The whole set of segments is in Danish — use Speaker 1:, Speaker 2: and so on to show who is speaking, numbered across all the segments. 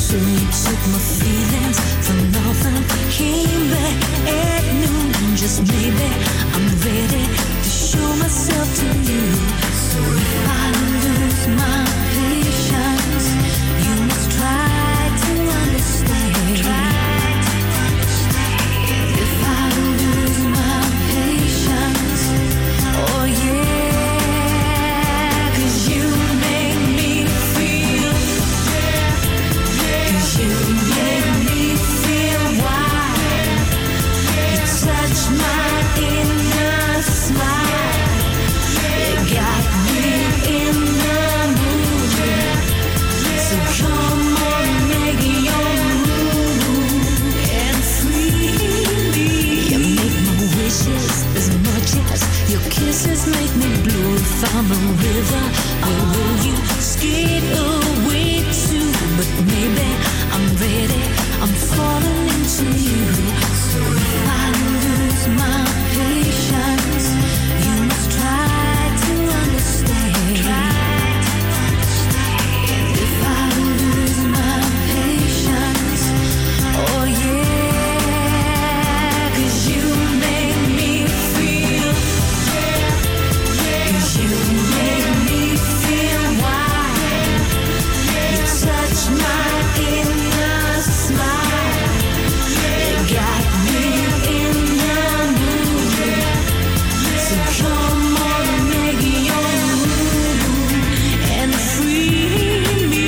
Speaker 1: So you took my feelings for nothing, came back at noon, and just maybe I'm ready to show myself to you. So if I lose my patience, you must try to understand. If I lose my patience, oh yeah, 'cause you make me feel, 'cause you make me feel wild. You touch my inner smile. You got me in the mood. So come on, make your move and free me. You make my wishes as much as your kisses make me blue. If I'm a river, where will you skate away to? But maybe I'm ready, I'm falling into you. So if I lose my patience, you must try to understand. If I lose my patience, oh yeah, 'cause you make me feel, 'cause you make me feel wild. You touch my inner smile. You got me in the mood. So come on, make your move and free me.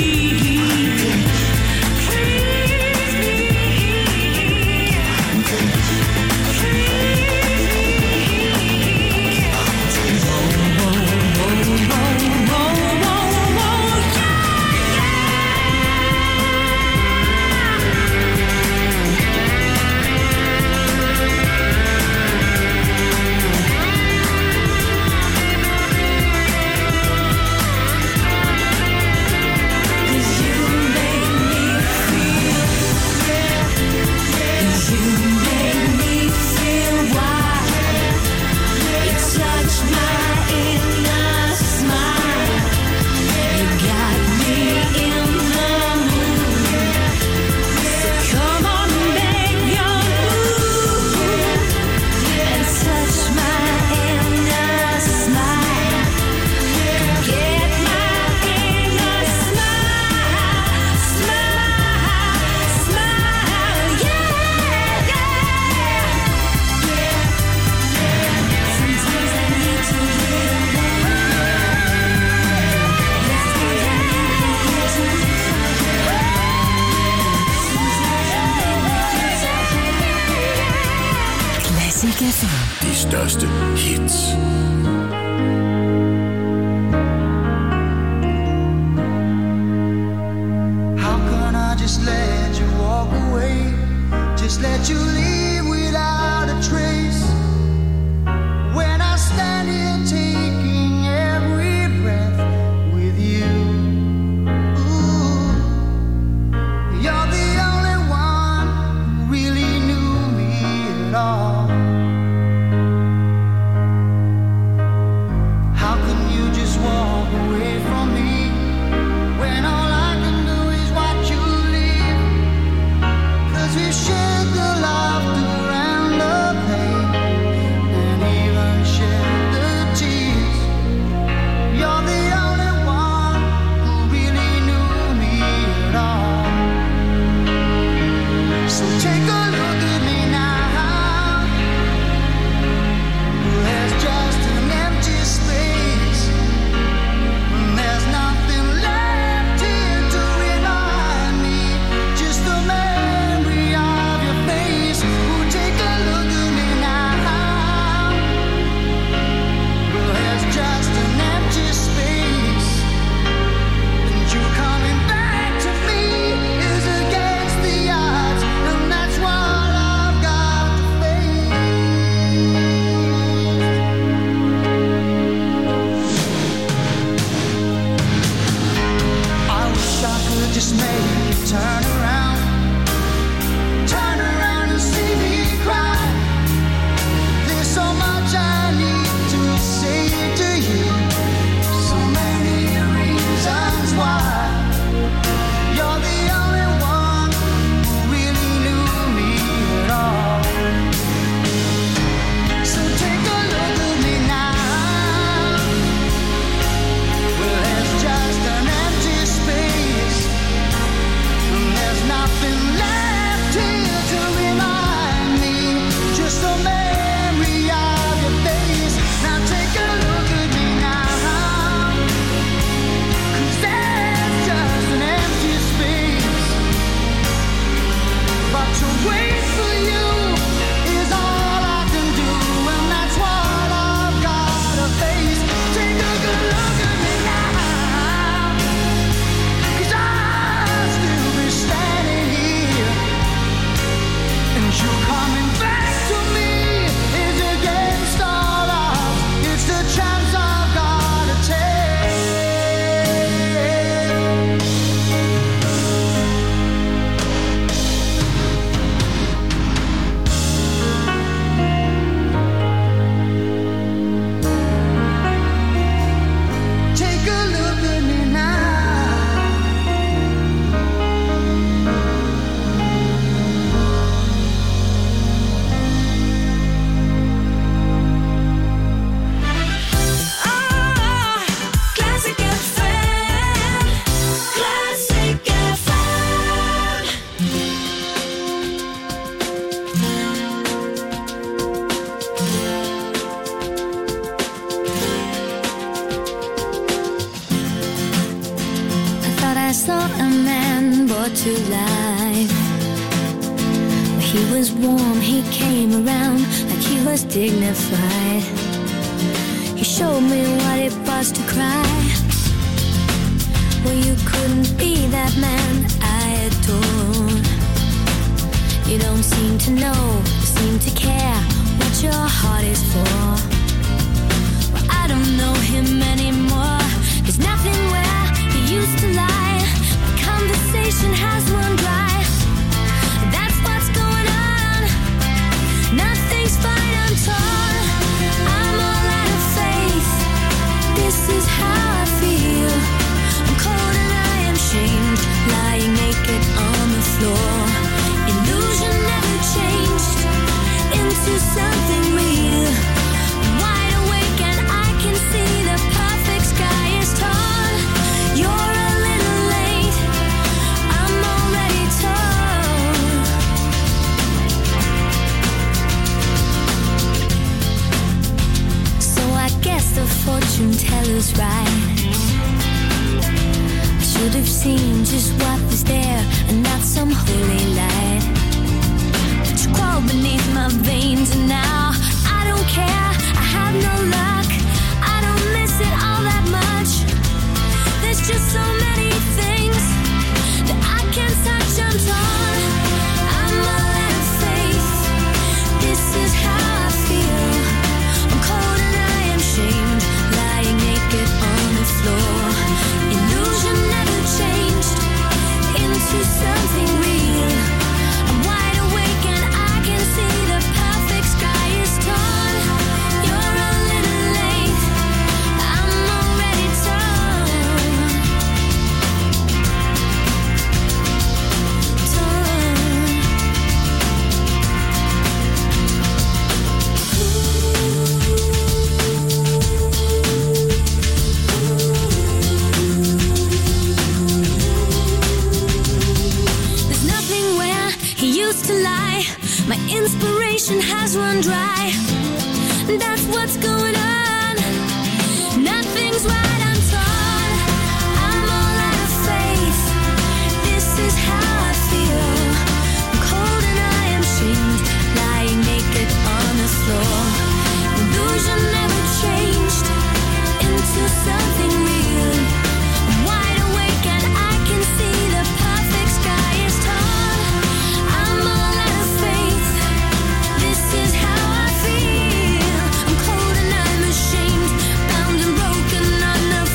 Speaker 2: De største hits.
Speaker 3: How can I just let you walk away? Just let you leave without a trace. When I stand here taking every breath with you. Ooh, you're the only one who really knew me at all. How can you just walk away from me when all I can do is watch you leave? 'Cause we shared the laughter and the pain, and even shared the tears. You're the only one who really knew me at all. So take a look at me now. There's just an empty space. There's nothing left here to remind me. Just the memory of your face. Oh, take a look at me now. Well, there's just an empty space. And you coming back to me is against the odds. And that's what I've got to face. I wish I could just make you turn around and see me cry. There's so much I need to say to you, so many reasons why. You're the only one
Speaker 1: I saw a man brought to life. He was warm, he came around like he was dignified. He showed me what it was to cry. Well, you couldn't be that man I adored. You don't seem to know, seem to care what your heart is for. Well, I don't know him anymore. There's nothing where he used to lie. My conversation has run dry. That's what's going on. Nothing's fine, I'm torn. I'm all out of faith. This is how I feel. I'm cold and I am shamed, lying naked on the floor. Illusion never changed into something real. I'm wide awake and I can see the perfect sky is torn. You're a little late, I'm already torn. So I guess the fortune teller's right. I should have seen just what was there and not some holy light. But you crawl beneath my veins and now I don't care, I have no luck. I don't miss it all that much. There's just so many things that I can't touch, I'm torn. I'm all out of faith. This is how I feel. I'm cold and I am shamed, lying naked on the floor. Illusion never changed into something real. I'm wide awake and I can see the perfect sky is torn. You're a little late, I'm already torn. There's nothing where he used to lie. My inspiration has run dry. That's what's going on. Nothing's right, I'm torn. I'm all out of faith. This is how I feel. I'm cold and I am shamed, lying naked on the floor. Illusion never changed into something real. I'm wide awake and I can see the perfect sky is torn. I'm all out of faith. This is how I feel. I'm cold and I'm ashamed, bound and broken on the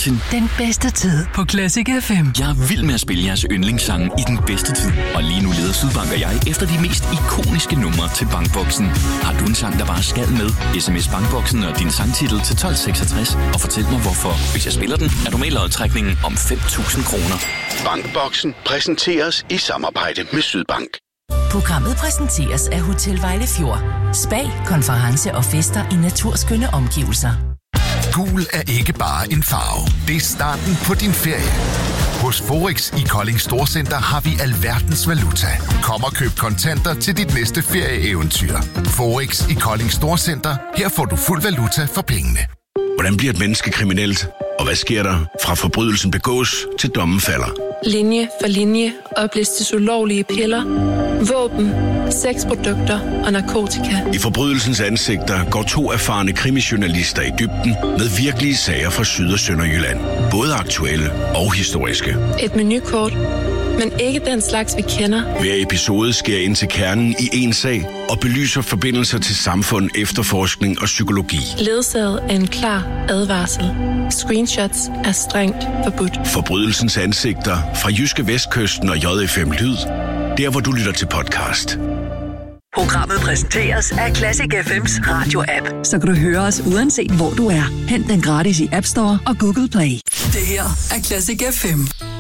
Speaker 4: Martin.
Speaker 5: Den bedste tid på Classic FM.
Speaker 4: Jeg er vild med at spille jeres yndlingssange i den bedste tid. Og lige nu leder Sydbank og jeg efter de mest ikoniske numre til Bankboksen. Har du en sang, der bare skal med? SMS Bankboksen og din sangtitel til 1266 og fortæl mig hvorfor. Hvis jeg spiller den, er du med i lodtrækningen om 5.000 kroner.
Speaker 2: Bankboksen præsenteres i samarbejde med Sydbank.
Speaker 5: Programmet præsenteres af Hotel Vejlefjord. Spa, konference og fester i naturskønne omgivelser.
Speaker 6: Gul er ikke bare en farve. Det er starten på din ferie. Hos Forex i Kolding Storcenter har vi alverdens valuta. Kom og køb kontanter til dit næste ferieeventyr. Forex i Kolding Storcenter. Her får du fuld valuta for pengene.
Speaker 2: Hvordan bliver et menneske kriminelt? Og hvad sker der fra forbrydelsen begås til dommen falder?
Speaker 7: Linje for linje oplistes ulovlige piller, våben, sexprodukter og narkotika.
Speaker 2: I forbrydelsens ansigter går 2 erfarne krimijournalister i dybden med virkelige sager fra Syd- og Sønderjylland. Både aktuelle og historiske.
Speaker 7: Et menukort, men ikke den slags, vi kender.
Speaker 2: Hver episode sker ind til kernen i en sag og belyser forbindelser til samfund, efterforskning og psykologi.
Speaker 7: Ledsaget af en klar advarsel. Screenshots er strengt forbudt.
Speaker 2: Forbrydelsens ansigter fra Jyske Vestkysten og JFM Lyd. Der, hvor du lytter til podcast.
Speaker 5: Programmet præsenteres af Classic FM's radio-app. Så kan du høre os uanset hvor du er. Hent den gratis i App Store og Google Play. Det her er Classic FM.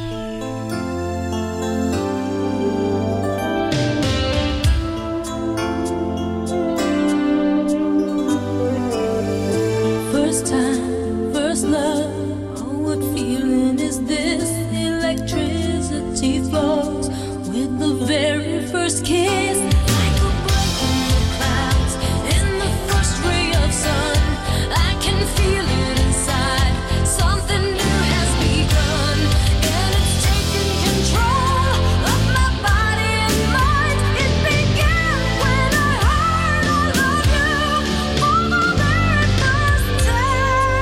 Speaker 1: First time, first love. Oh, what feeling is this? Electricity flows with the very first kiss. Like a breath in the clouds, in the first ray of sun. I can feel it inside. Something new has begun, and it's taking control of my body and mind. It began when I heard I love you for the very first time.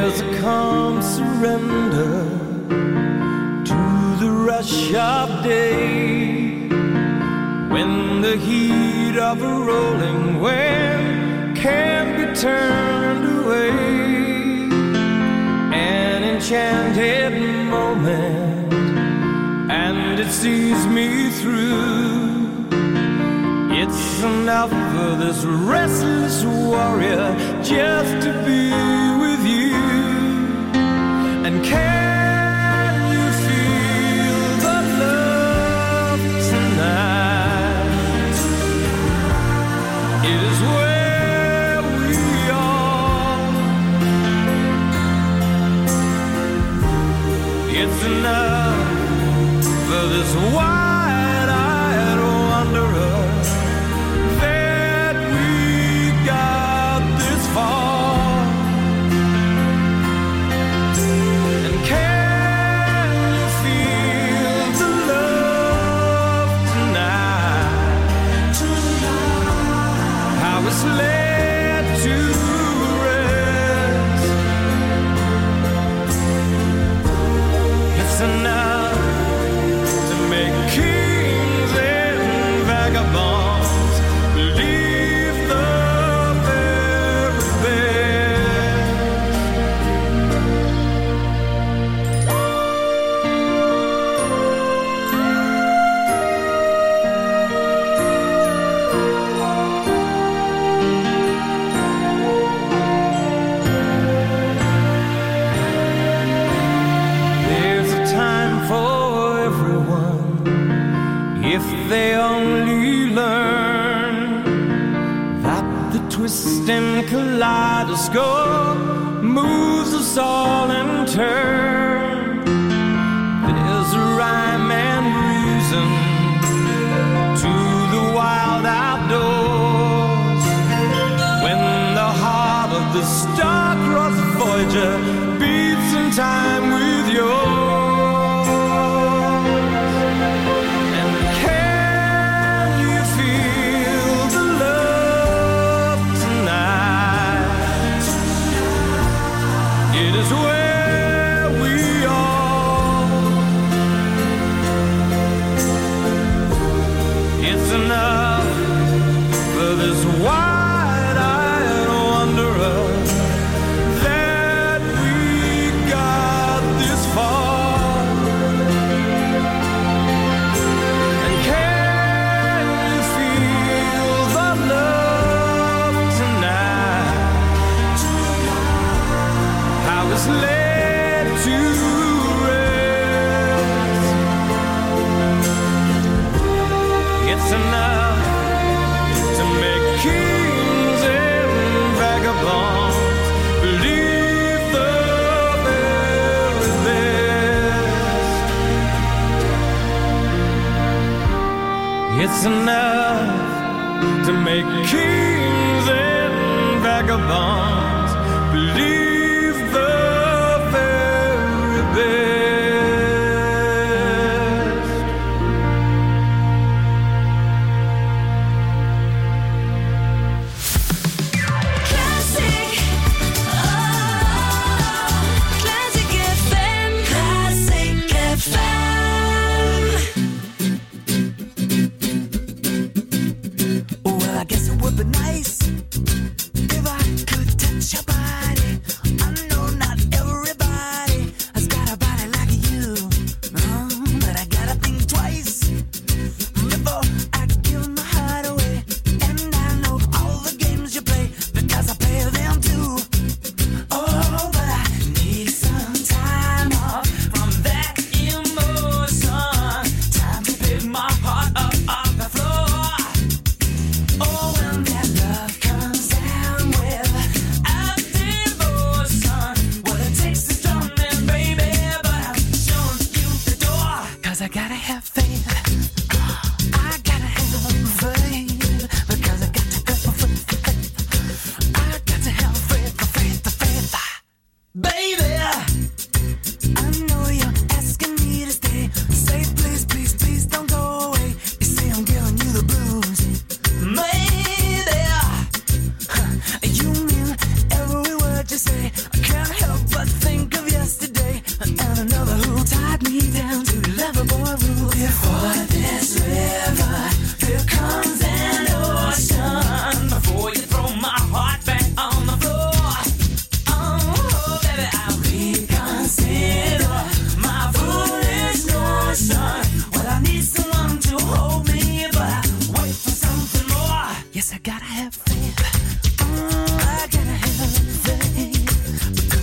Speaker 8: There's a calm surrender to the rush of day, when the heat of a rolling wave can't be turned away. An enchanted moment, and it sees me through. It's enough for this restless warrior just to be with you. And can you feel the love tonight? It is where we are. It's enough for this wide-eyed wanderer that we got this far. And can you feel the love tonight? How it's led to rest. It's enough to make kings and vagabonds believe the very best. There's a time for everyone if they only learn that the twisting kaleidoscope moves us all in turn. There's a rhyme and reason to the wild outdoors, when the heart of the star-crossed Voyager beats in time with yours. And can you feel the love tonight? It is where we are. It's enough for this wide-eyed wanderer that we got this far. And can you feel the love tonight? How it's led to rest. It's enough to make kings and vagabonds believe the very best. It's enough to make kings and vagabonds believe the very best.
Speaker 1: Classic, Classic FM, Classic FM.
Speaker 3: Well, I guess it would be nice if I could touch your body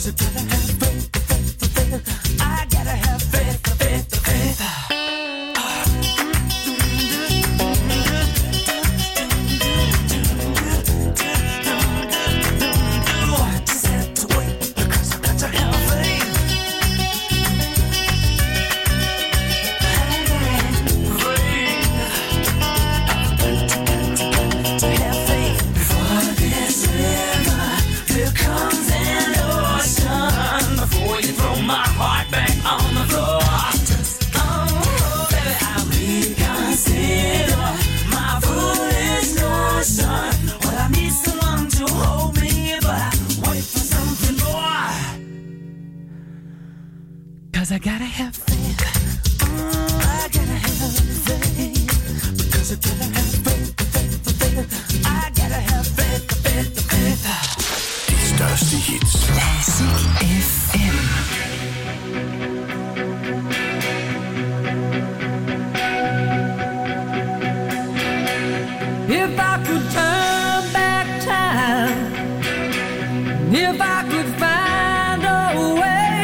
Speaker 8: 'Cause I gotta have faith. I gotta have faith. Because I gotta have faith. I gotta have faith.
Speaker 6: De største hits.
Speaker 5: Classic FM.
Speaker 8: If I could turn back time, if I could find a way,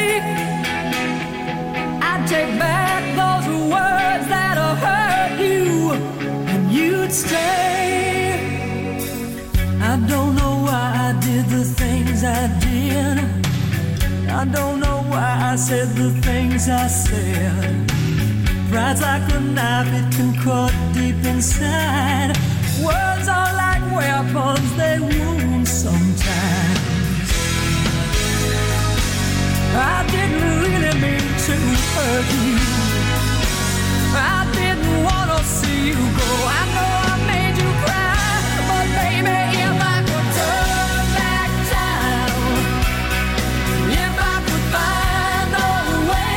Speaker 8: I'd take back those words that have hurt you, and you'd stay. I don't know why I did the things I did. I don't know why I said the things I said. Pride's like a knife, it can cut deep inside. Words are like weapons, they wound sometimes. I didn't really mean to hurt you. I didn't want to see you go. I know I made you cry, but baby, if I could turn back time, if I could find a way,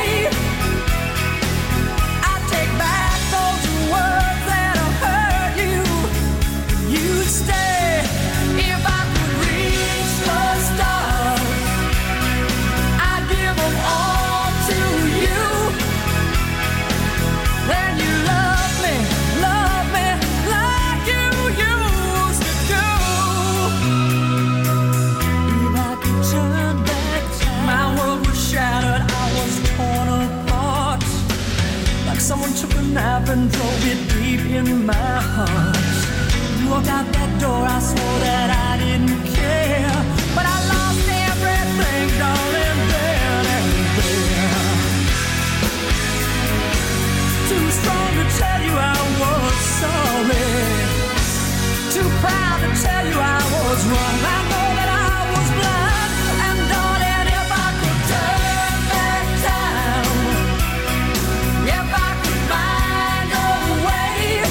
Speaker 8: I'd take back those words that have hurt you. You'd stay. If I could reach the stars, I'd give them all to you. Then you love me like you used to do. If I could turn back time, my world was shattered, I was torn apart. Like someone took a knife and drove it deep in my heart. You walked out that door, I swore that I didn't care, but I lost everything, darling, then and there. Too strong to tell you I was sorry, too proud to tell you I was wrong. I know that I was blind, and darling, if I could turn back time, if I could find a way,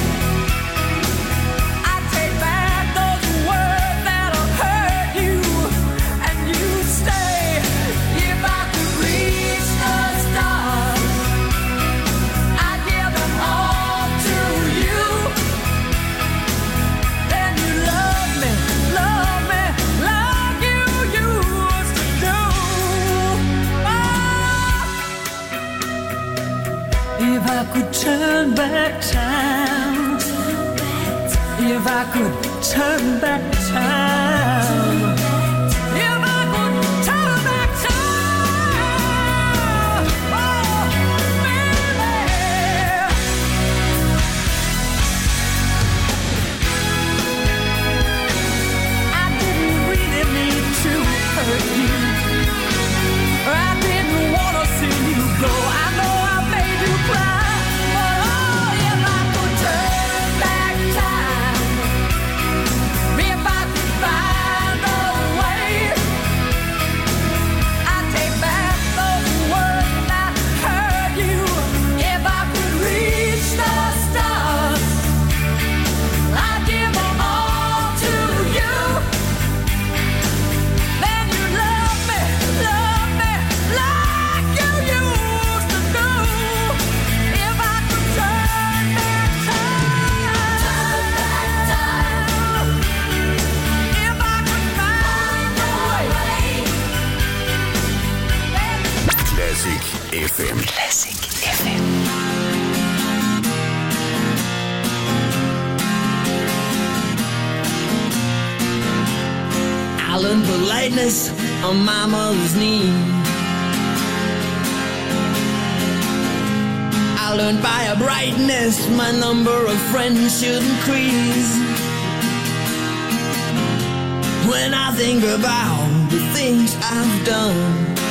Speaker 8: I'd take back those words that have hurt you, and you'd stay. If I could reach the stars, I'd give them all to you. Then you love me like you used to do. If I could turn back time, if I could turn back time, if I could turn back time, oh, baby. I didn't really mean to hurt you. I didn't want to see you go. I know I made you cry, but oh, if I could turn back time, if I could find a way, I'd take back those words that hurt you. If I could reach the stars, I'd give them all to you. Then you love me like you used to do. If I could turn back time, if I could find a way.
Speaker 6: Classic FM.
Speaker 5: Classic FM.
Speaker 9: I learned politeness on my mother's knee. I learned by a brightness my number of friends should increase. When I think about the things I've done,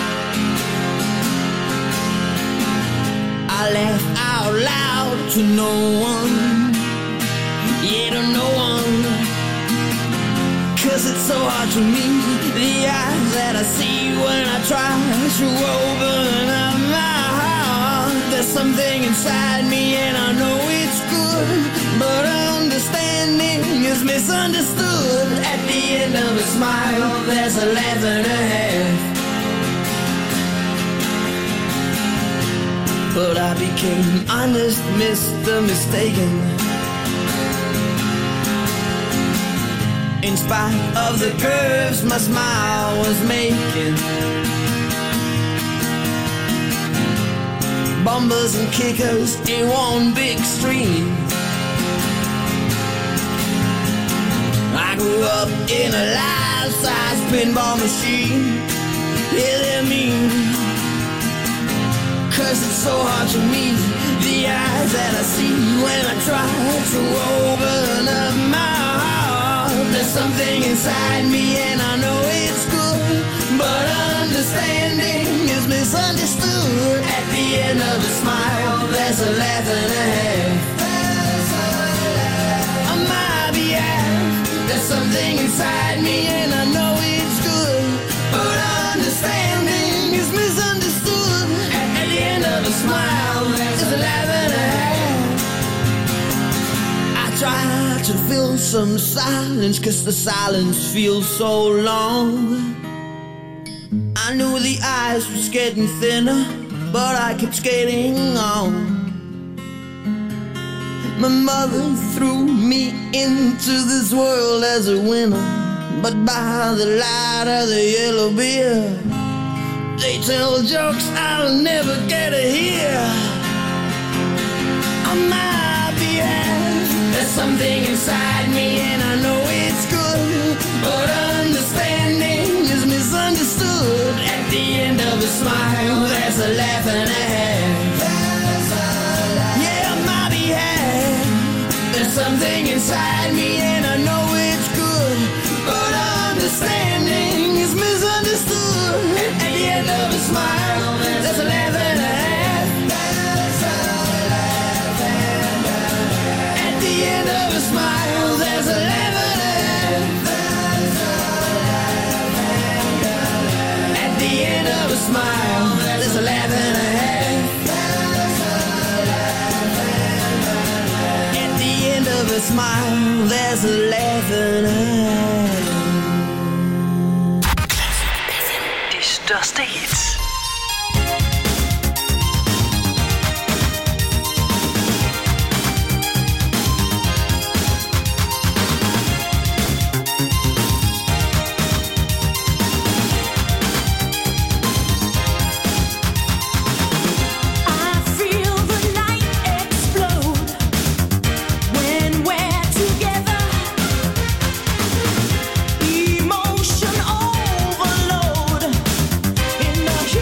Speaker 9: I laugh out loud to no one, yeah, to no one. 'Cause it's so hard to meet the eyes that I see when I try to open up my heart. There's something inside me and I know it's good, but understanding is misunderstood. At the end of a smile, there's a laugh and a half. But I became honest, Mr. Mistaken. In spite of the curves my smile was making, bumpers and kickers in one big stream. I grew up in a life-size pinball machine. Yeah, they're mean. 'Cause it's so hard to meet the eyes that I see when I try to open up my heart. There's something inside me and I know it's good, but understanding is misunderstood. At the end of a smile, there's a laugh and a half. On my behalf, there's something inside me and I know it's good, but understanding is misunderstood. At the end of a smile, there's a laugh and a half. I try to fill some silence, 'cause the silence feels so long. I knew the eyes was getting thinner, but I kept skating on. My mother threw me into this world as a winner, but by the light of the yellow beer, they tell jokes I'll never get to hear. On my behalf, there's something inside me and I know it's good, but understanding is misunderstood. At the end of a smile, there's a laugh and a half. Yeah, on my behalf, there's something inside me and I know it's good, but understanding is misunderstood. At the end of a smile, there's a laugh and a half. At the end of a smile, there's a laugh and a half. At the end of a smile, there's a laugh and a half. At the end of a smile, there's a laugh and a half.
Speaker 5: De største hits.
Speaker 8: Emotion overload in the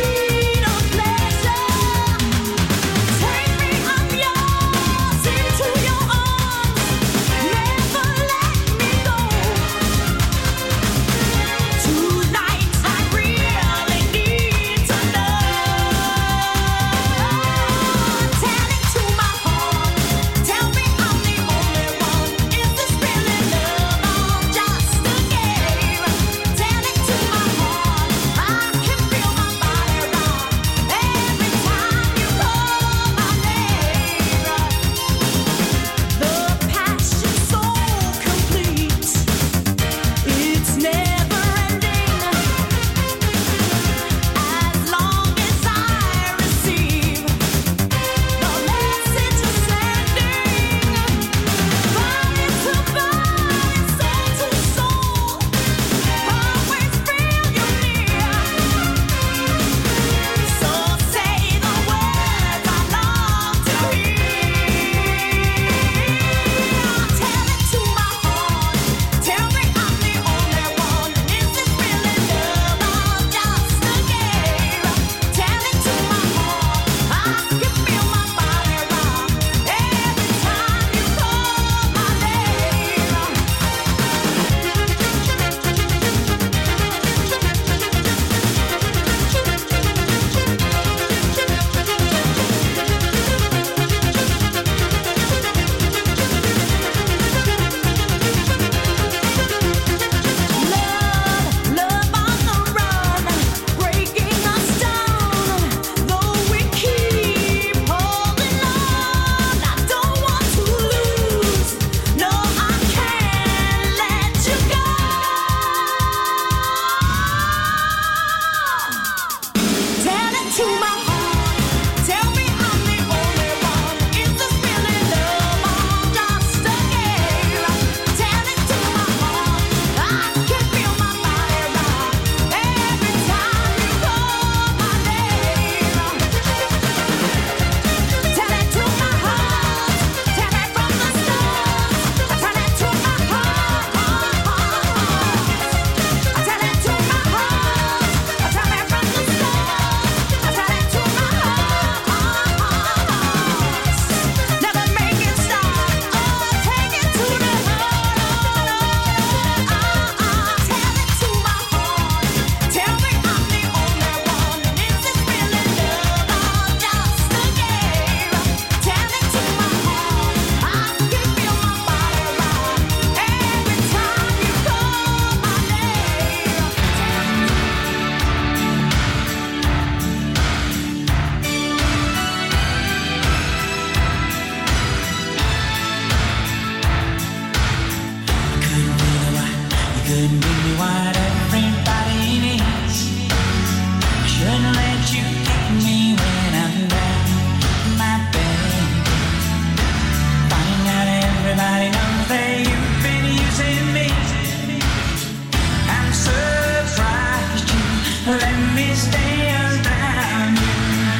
Speaker 10: stares down you.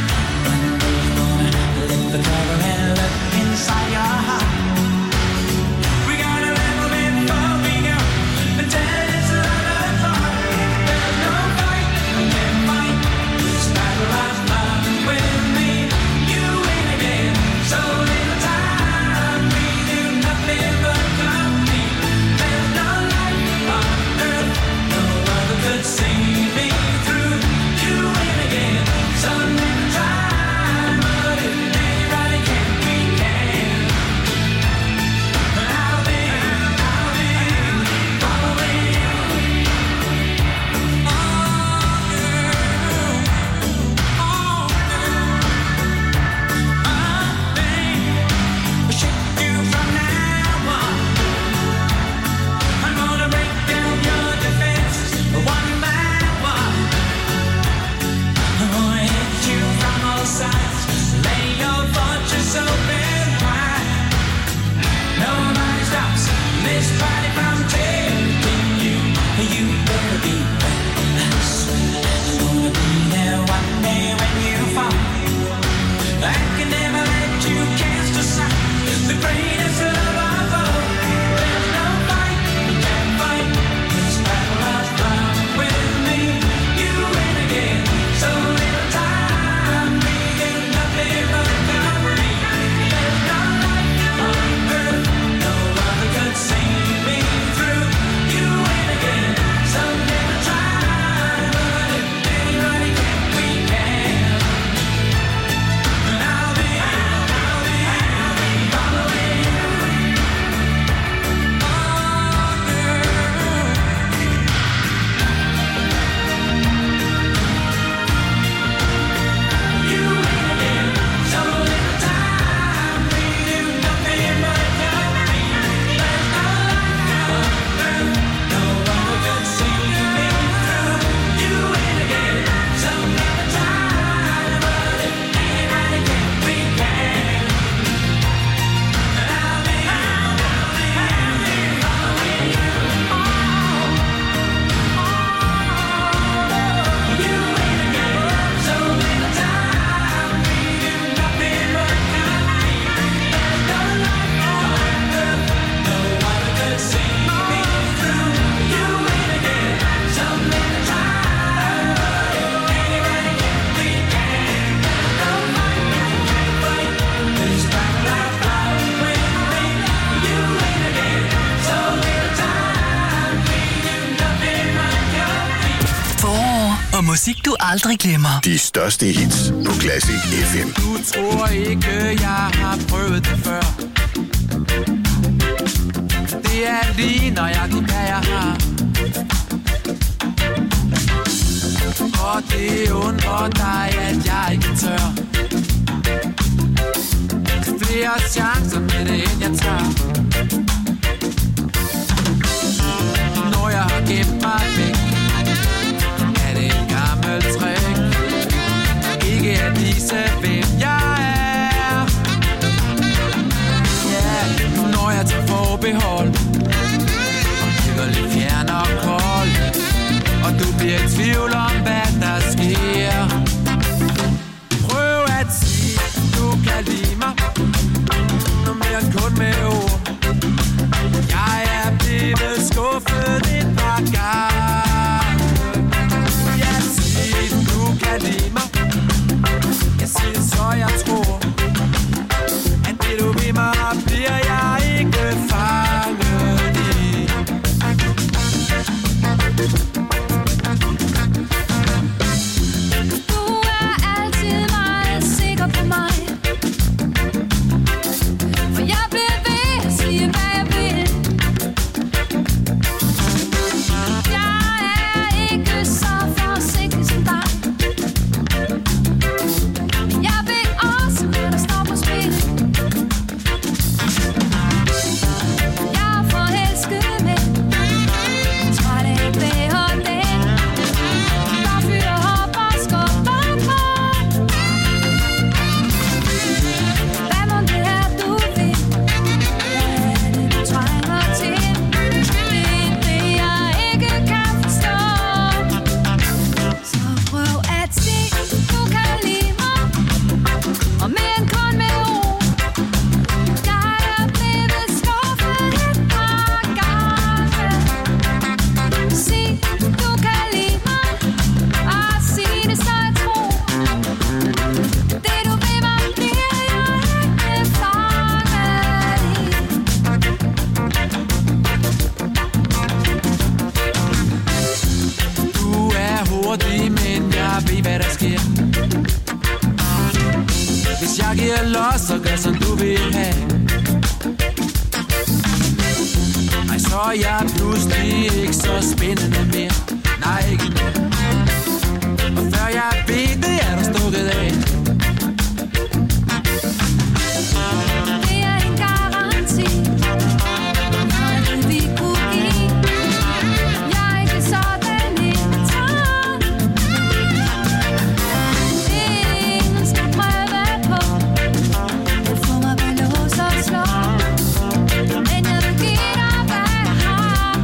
Speaker 10: Lift the cover and look inside your heart. We got a little bit before we go, and tell it's a lot of fun. There's no fight, we can't fight. This battle of love with me, you win again. So little time, we do nothing but company. There's no life on earth, no other could see me through. You win again. So little time, but if anybody can, we can. And I'll be following you.
Speaker 5: Musik, du aldrig glemmer.
Speaker 6: De største hits på Classic FM.
Speaker 11: Du tror ikke, jeg har prøvet det før. Det er lige nøjagtigt, hvad jeg har. Og det undrer dig, at jeg ikke tør. Flere chancer med det, end jeg tager. Når jeg har gemt mig væk, er det en gammel trick. Ikke at vise, hvem jeg er. Ja, når jeg tager forbehold og kigger lidt fjern og kold, og du bliver i tvivl om, hvad der sker. Prøv at sige, du kan lide mig, noget mere end kun med ord. Jeg er blevet skuffet et par gange. ved, hvad der sker. Hvis jeg giver los, så gør som du vil have. Nej, så er jeg pludselig ikke så spændende mere. Nej, ikke mere. Og før jeg ved det, er du stukket af.
Speaker 1: Det er en garanti, vi kunne give. Jeg er ikke sådan en træt. Ingen skal prøve på at få mig ved lås og slå. Men jeg vil give dig, hvad jeg har.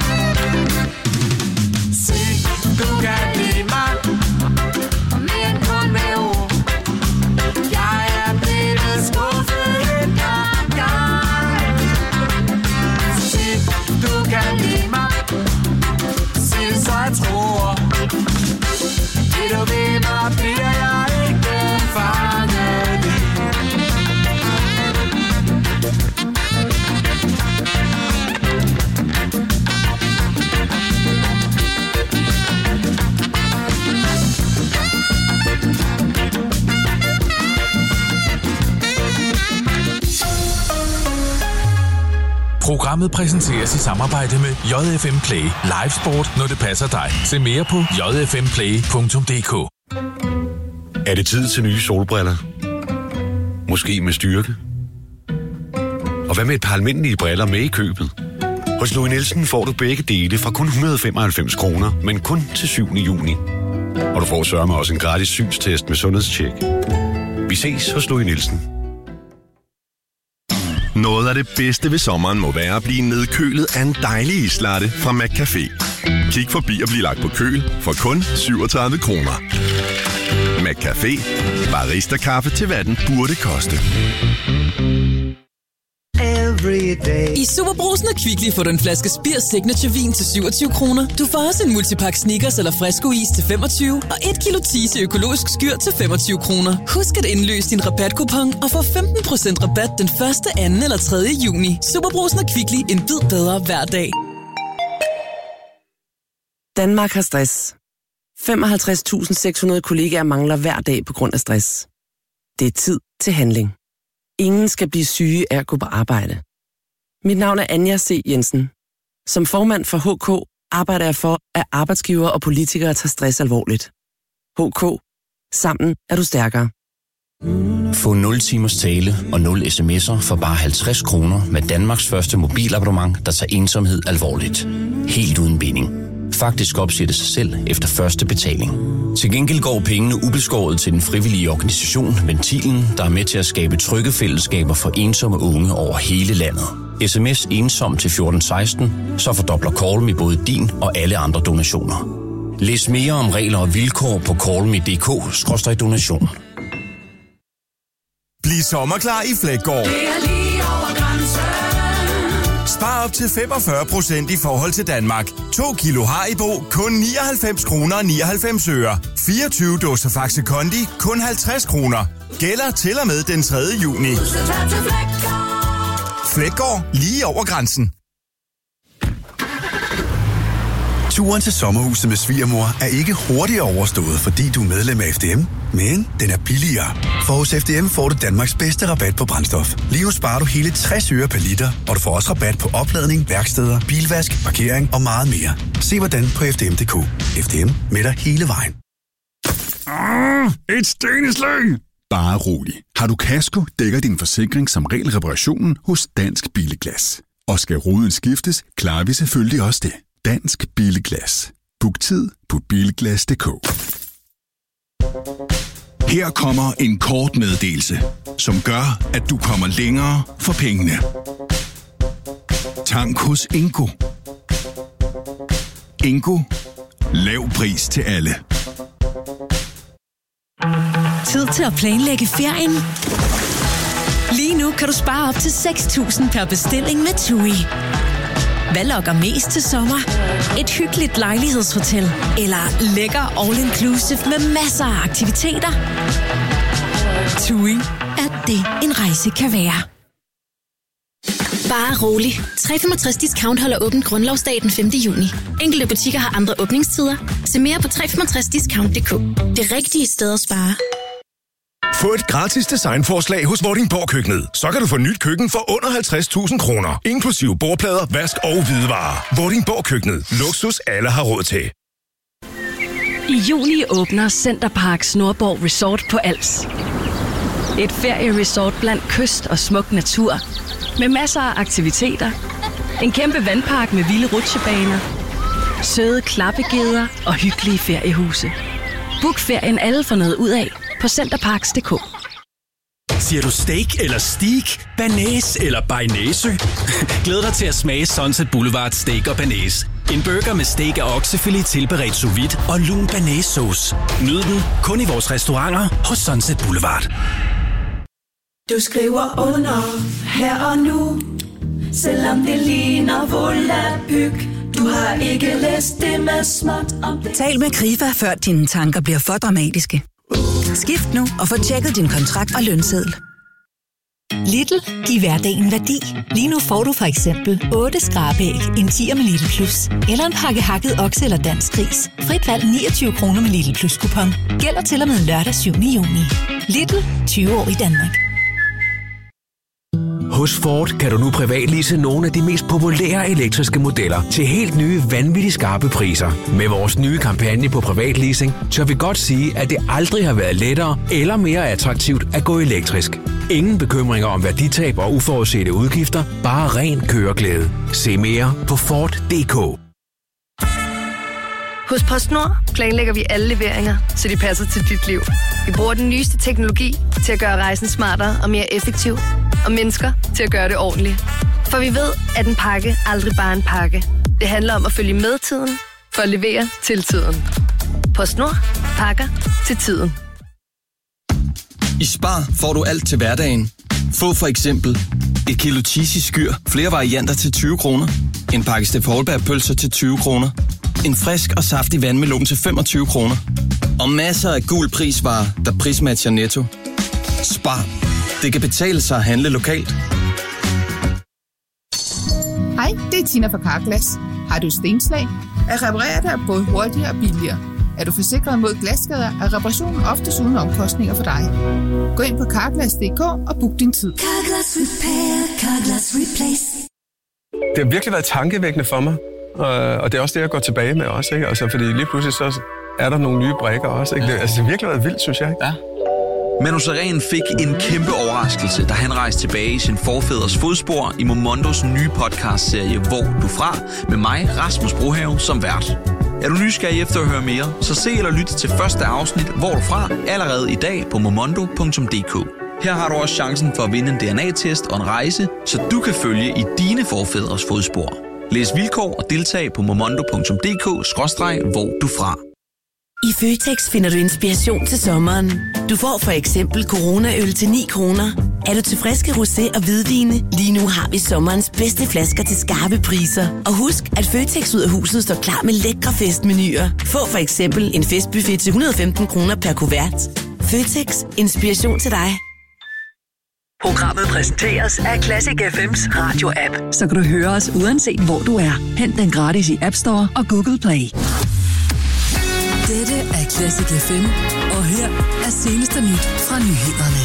Speaker 11: Sig, du kan lide mig.
Speaker 1: Og mere end kun med ord.
Speaker 11: Jeg er blevet skuffet en gang. Sig, du kan lide mig. Sig, så jeg tror. Det du ved mig, bliver jeg ikke fanget i.
Speaker 12: Programmet præsenteres i samarbejde med JFM Play. Live sport, når det passer dig. Se mere på jfmplay.dk.
Speaker 2: Er det tid til nye solbriller? Måske med styrke? Og hvad med et par almindelige briller med i købet? Hos Louis Nielsen får du begge dele fra kun 195 kroner, men kun til 7. juni. Og du får sørme også en gratis synstest med sundhedstjek. Vi ses hos Louis Nielsen.
Speaker 13: Noget af det bedste ved sommeren må være at blive nedkølet af en dejlig islatte fra McCafé. Kig forbi og bliv lagt på køl for kun 37 kroner. McCafé. Barista-kaffe til hvad den burde koste.
Speaker 14: I Superbrugsen og Kvickly får du en flaske Spir Signature vin til 27 kroner. Du får også en multipack Snickers eller Fresco-is til 25 og 1 kilo Tise økologisk skyr til 25 kroner. Husk at indløse din rabatkupon og få 15% rabat den 1., 2. eller 3. juni. Superbrugsen og Kvickly, en bid bedre hver dag.
Speaker 15: Danmark har stress. 55.600 kollegaer mangler hver dag på grund af stress. Det er tid til handling. Ingen skal blive syge af at gå på arbejde. Mit navn er Anja C. Jensen. Som formand for HK arbejder jeg for, at arbejdsgivere og politikere tager stress alvorligt. HK. Sammen er du stærkere.
Speaker 16: Få 0 timers tale og 0 sms'er for bare 50 kroner med Danmarks første mobilabonnement, der tager ensomhed alvorligt. Helt uden binding. Faktisk opsætter sig selv efter første betaling. Til gengæld går pengene ubeskåret til den frivillige organisation Ventilen, der er med til at skabe trygge fællesskaber for ensomme unge over hele landet. SMS ensom til 1416, så fordobler Call Me både din og alle andre donationer. Læs mere om regler og vilkår på callme.dk/donation.
Speaker 17: Bliv sommerklar i Flækgaard.
Speaker 9: Det er lige over grænsen.
Speaker 17: Spar op til 45% i forhold til Danmark. 2 kilo Haribo, kun 99 kroner og 99 øre. 24 dåser Faxe Kondi, kun 50 kroner. Gælder til og med den 3. juni. Flækgaard, lige over grænsen.
Speaker 18: Turen til sommerhuset med svigermor er ikke hurtigt overstået, fordi du er medlem af FDM, men den er billigere. For hos FDM får du Danmarks bedste rabat på brændstof. Lige nu sparer du hele 60 øre per liter, og du får også rabat på opladning, værksteder, bilvask, parkering og meget mere. Se hvordan på fdm.dk. FDM med dig hele vejen.
Speaker 19: Et steneslag! Bare rolig. Har du kasko, dækker din forsikring som regel reparationen hos Dansk Bilglas. Og skal ruden skiftes, klarer vi selvfølgelig også det. Dansk Bilglas. Book tid på bilglas.dk.
Speaker 2: Her kommer en kort meddelelse, som gør, at du kommer længere for pengene. Tank hos Ingo. Ingo. Lav pris til alle.
Speaker 20: Tid til at planlægge ferien. Lige nu kan du spare op til 6.000 per bestilling med TUI. Hvad lokker mest til sommer? Et hyggeligt lejlighedshotel eller lækker all-inclusive med masser af aktiviteter? TUI er det, en rejse kan være.
Speaker 21: Bare rolig. 365 Discount holder åbent grundlovsdag den 5. juni. Enkelte butikker har andre åbningstider. Se mere på 365discount.dk. Det rigtige sted at spare.
Speaker 22: Få et gratis designforslag hos Vordingborg Køkkenet. Så kan du få nyt køkken for under 50.000 kroner. Inklusive bordplader, vask og hvidevarer. Vordingborg Køkkenet. Luksus alle har råd til.
Speaker 23: I juli åbner Centerparks Nordborg Resort på Als. Et ferieresort blandt kyst og smuk natur. Med masser af aktiviteter. En kæmpe vandpark med vilde rutsjebaner. Søde klappegeder og hyggelige feriehuse. Book ferien alle for noget ud af på centerparks.dk.
Speaker 24: Siger du steak eller steak? Banæs eller bearnaise? Glæd dig til at smage Sunset Boulevard Steak og Banæs. En burger med steak og oksefilet tilberedt sous vide og lun banæssauce. Nyd den kun i vores restauranter hos Sunset Boulevard.
Speaker 8: Du skriver under her og nu, selvom det ligner volapyk. Du har ikke læst det med småt om det.
Speaker 25: Tal med Krifa, før dine tanker bliver for dramatiske. Skift nu og få tjekket din kontrakt og lønseddel.
Speaker 20: Lidl, giv hverdagen værdi. Lige nu får du for eksempel 8 skrabæg, en 10'er med Lidl Plus, eller en pakke hakket okse eller dansk gris. Frit valg 29 kroner med Lidl Plus kupon. Gælder til og med lørdag 7. juni. Lidl, 20 år i Danmark.
Speaker 26: Hos Ford kan du nu privatlease nogle af de mest populære elektriske modeller til helt nye, vanvittigt skarpe priser. Med vores nye kampagne på privatleasing, tør vi godt sige, at det aldrig har været lettere eller mere attraktivt at gå elektrisk. Ingen bekymringer om værditab og uforudsete udgifter, bare ren køreglæde. Se mere på Ford.dk.
Speaker 27: Hos PostNord planlægger vi alle leveringer, så de passer til dit liv. Vi bruger den nyeste teknologi til at gøre rejsen smartere og mere effektiv, og mennesker til at gøre det ordentligt. For vi ved, at en pakke aldrig bare er en pakke. Det handler om at følge med tiden, for at levere til tiden. PostNord. Pakker til tiden.
Speaker 28: I Spar får du alt til hverdagen. Få for eksempel et kilo cheesy skyr, flere varianter til 20 kroner. En pakke Steff Holberg pølser til 20 kroner. En frisk og saftig vandmelon til 25 kroner. Og masser af gul prisvarer, der prismatcher Netto. Spar. Det kan betale sig at handle lokalt.
Speaker 29: Hej, det er Tina fra Carglass. Har du stenslag? At reparere dig er både hurtigere og billigere. Er du forsikret mod glasskader, er reparationen oftest uden omkostninger for dig. Gå ind på Carglass.dk og book din tid.
Speaker 8: Carglass Repair, Carglass Replace.
Speaker 30: Det har virkelig været tankevækkende for mig, og det er også det, jeg går tilbage med også, ikke? Altså, fordi lige pludselig så er der nogle nye brikker også, ikke? Det har virkelig været vildt, synes jeg, ikke?
Speaker 31: Ja. Manu Sareen fik en kæmpe overraskelse, da han rejste tilbage i sin forfædres fodspor i Momondos nye podcastserie Hvor du fra, med mig, Rasmus Brohave, som vært. Er du nysgerrig efter at høre mere, så se eller lyt til første afsnit Hvor du fra allerede i dag på momondo.dk. Her har du også chancen for at vinde en DNA-test og en rejse, så du kan følge i dine forfædres fodspor. Læs vilkår og deltag på momondo.dk/hvor du fra.
Speaker 15: I Føtex finder du inspiration til sommeren. Du får for eksempel Corona-øl til 9 kroner. Er du til friske rosé og hvidvine? Lige nu har vi sommerens bedste flasker til skarpe priser. Og husk, at Føtex ud af huset står klar med lækre festmenuer. Få for eksempel en festbuffet til 115 kroner per kuvert. Føtex. Inspiration til dig.
Speaker 5: Programmet præsenteres af Classic FM's radio-app. Så kan du høre os uanset hvor du er. Hent den gratis i App Store og Google Play.
Speaker 14: Dette er Classic FM, og her er seneste nyt fra nyhederne.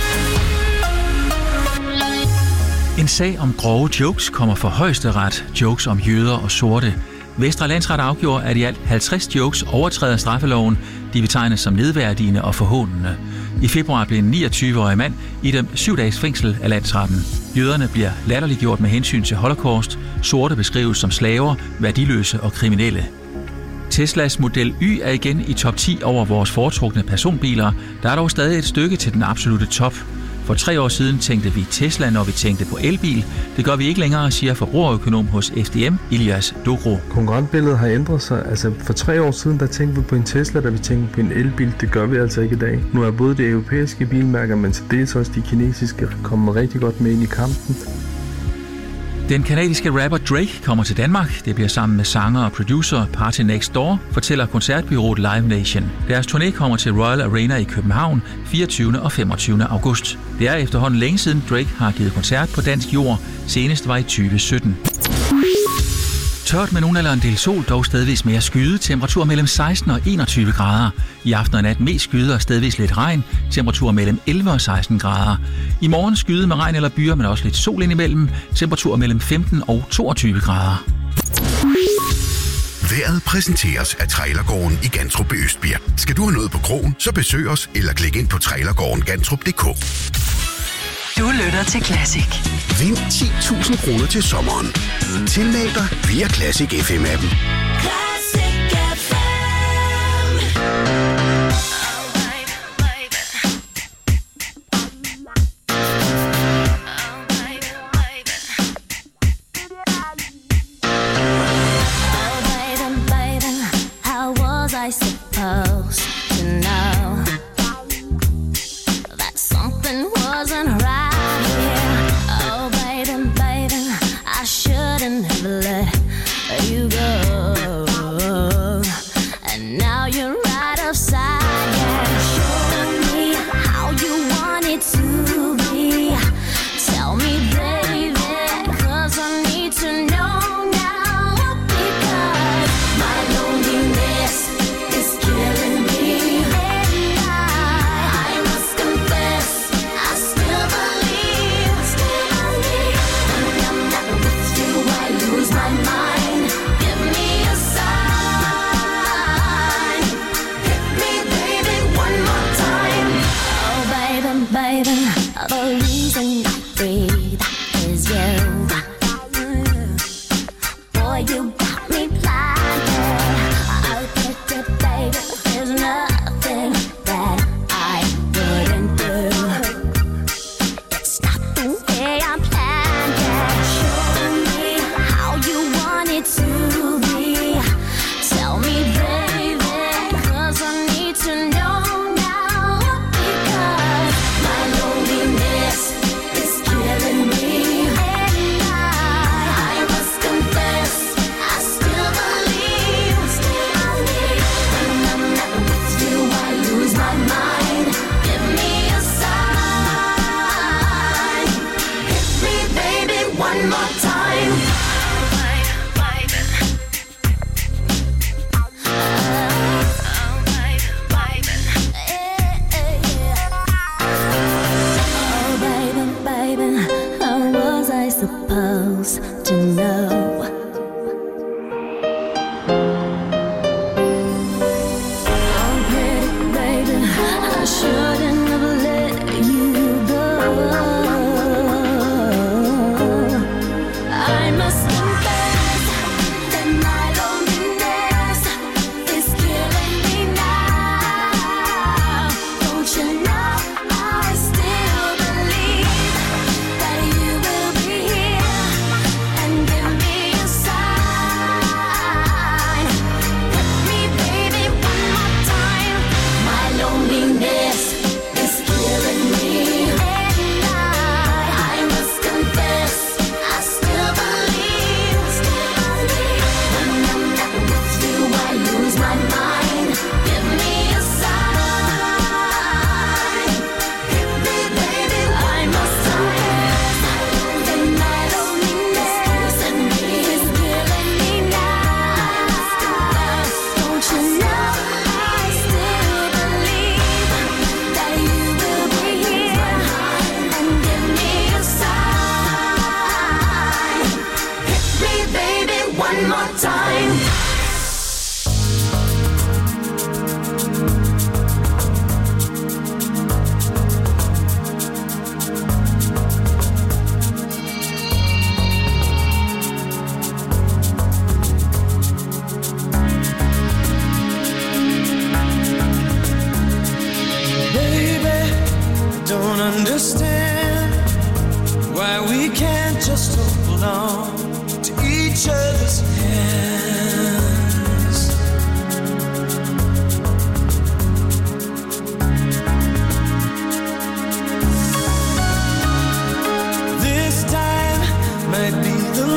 Speaker 32: En sag om grove jokes kommer for Højesteret. Jokes om jøder og sorte. Vestre Landsret afgjorde, at i alt 50 jokes overtræder straffeloven. De betegnes som nedværdigende og forhånende. I februar blev en 29-årig mand idømt 7 dages fængsel af landsretten. Jøderne bliver latterliggjort med hensyn til Holocaust. Sorte beskrives som slaver, værdiløse og kriminelle. Teslas Model Y er igen i top 10 over vores foretrukne personbiler. Der er dog stadig et stykke til den absolute top. For 3 år siden tænkte vi Tesla, når vi tænkte på elbil. Det gør vi ikke længere, siger forbrugerøkonom hos FDM, Ilias Dogro.
Speaker 33: Konkurrentbilledet har ændret sig. Altså for 3 år siden, der tænkte vi på en Tesla, da vi tænkte på en elbil. Det gør vi altså ikke i dag. Nu er både de europæiske bilmærker, men til dels også de kinesiske, kommet rigtig godt med ind i kampen.
Speaker 32: Den kanadiske rapper Drake kommer til Danmark. Det bliver sammen med sanger og producer Party Next Door, fortæller koncertbureauet Live Nation. Deres turné kommer til Royal Arena i København 24. og 25. august. Det er efterhånden længe siden Drake har givet koncert på dansk jord. Senest var i 2017. Tørt med nogen eller en del sol, dog stedvis mere skyde. Temperatur mellem 16 og 21 grader. I aften og nat mest skyde og stedvis lidt regn. Temperatur mellem 11 og 16 grader. I morgen skyde med regn eller byer, men også lidt sol indimellem. Temperatur mellem 15 og 22 grader.
Speaker 1: Vejret præsenteres af Trailergården i Gantrup Østbirk. Skal du have noget på krogen, så besøg os eller klik ind på trailergårdengantrup.dk.
Speaker 5: Du lytter til Classic.
Speaker 1: Vind 10.000 kroner til sommeren. Tilmeld dig via Classic FM-appen.
Speaker 8: Classic FM. This time might be the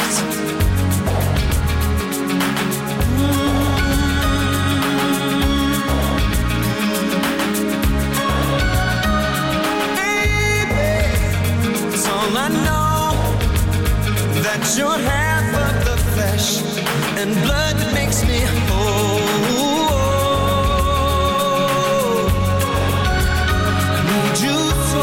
Speaker 8: I know that you're half of the flesh and blood that makes me whole. Need you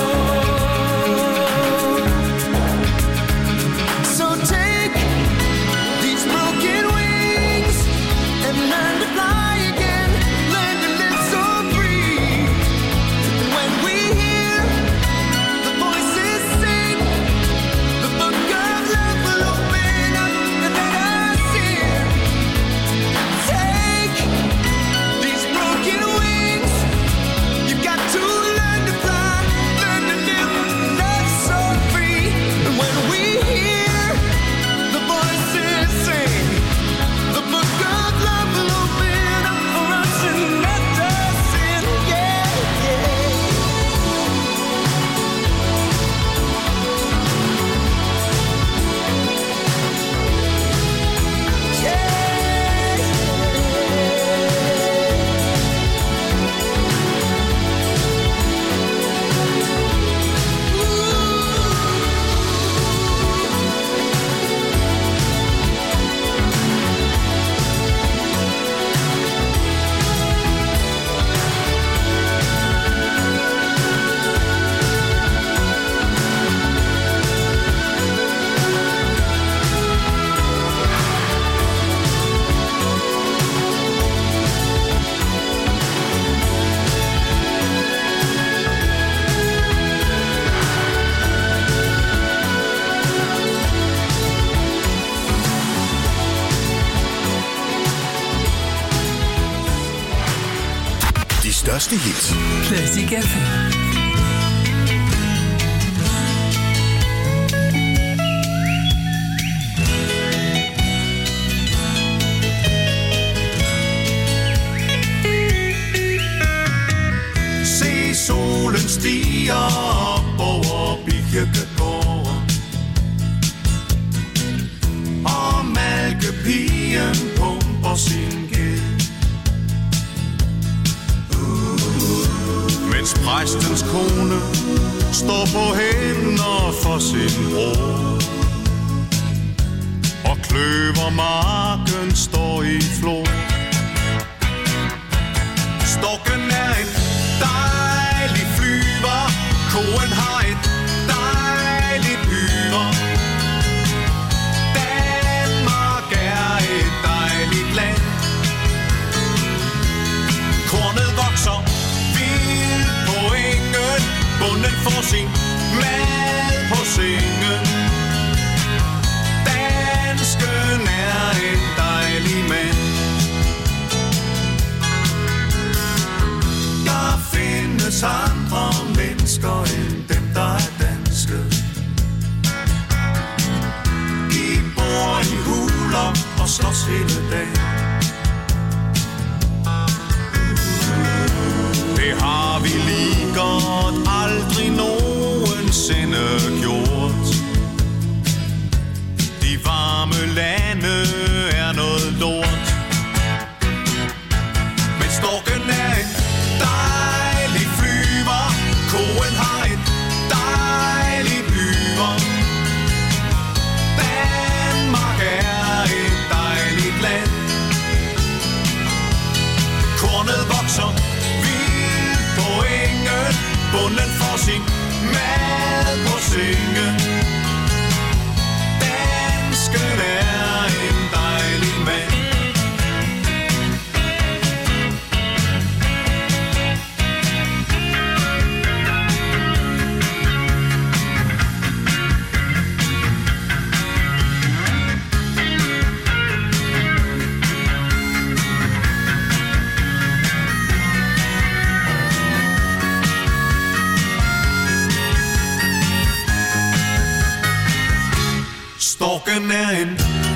Speaker 8: so take these broken wings and learn to fly again, learn to live so free. When we hear the voices sing, the book of love will open up and let us in. Take these broken wings, you got to learn to fly, learn to live, love so free. And when we hear the voices sing, the book of love will open up for us and let us in. Yeah,
Speaker 1: De største hits
Speaker 5: Classic FM.
Speaker 8: se solen stiger op over Birkegården, og malkepigen pumper sin ged. Mens præstens kone står på hænder for sin bror, og kløvermarken står i flor. Storken er en dejlig flyver, koen har et dejligt hyre. Danmark er et dejligt land. Kornet vokser vildt på engen, bonden får sin mad på sengen. Dansken er en dejlig mand. Der findes andre mennesker end dem, der er danske. De bor i huler og slås hele dagen. Det har vi lige godt aldrig nogensinde gjort. De varme lande er noget lort. Men storken er en dejlig flyver, koen har et dejligt hyre. Danmark er et dejligt land. Kornet vokser vildt på engen, bonden får sin mad på sengen. Dansken er en dejlig mand. Storken er en